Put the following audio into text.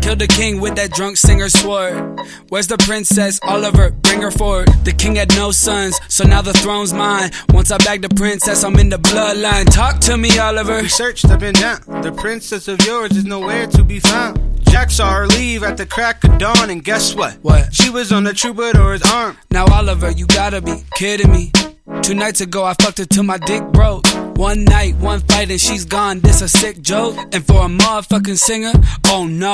Killed the king with that drunk singer sword. Where's the princess? Oliver, bring her forward. The king had no sons, so now the throne's mine. Once I bag the princess, I'm in the bloodline. Talk to me, Oliver. We searched up and down. The princess of yours is nowhere to be found. Jack saw her leave at the crack of dawn, and guess what? What? She was on the troubadour's arm. Now, Oliver, you gotta be kidding me. 2 nights ago, I fucked her till my dick broke. One night, one fight, and she's gone. This a sick joke. And for a motherfucking singer, oh no.